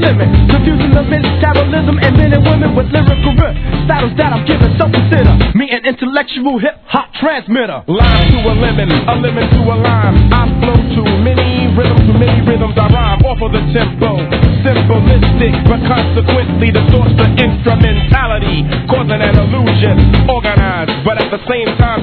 limit. Confusing the metabolism and men and women with lyrical styles that I'm giving. So consider me an intellectual hip-hop transmitter. Lime to a lemon to a lime. I flow to many rhythms I rhyme off of the tempo. Symbolistic, but consequently distorts the instrumentality, causing an illusion. Organized, but at the same time